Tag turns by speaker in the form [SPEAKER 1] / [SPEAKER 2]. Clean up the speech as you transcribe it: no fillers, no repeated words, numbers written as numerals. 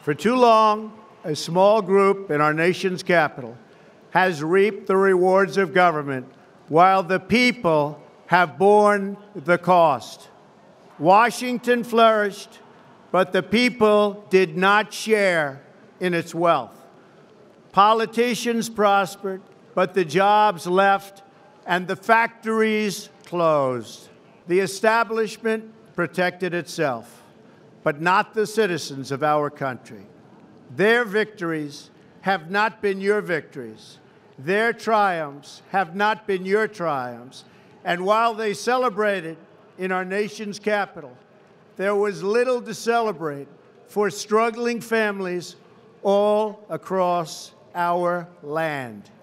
[SPEAKER 1] For too long, a small group in our nation's capital has reaped the rewards of government while the people have borne the cost. Washington flourished, but the people did not share in its wealth. Politicians prospered, but the jobs left and the factories closed. The establishment protected itself, but not the citizens of our country. Their victories have not been your victories. Their triumphs have not been your triumphs. And while they celebrated in our nation's capital, there was little to celebrate for struggling families all across our land.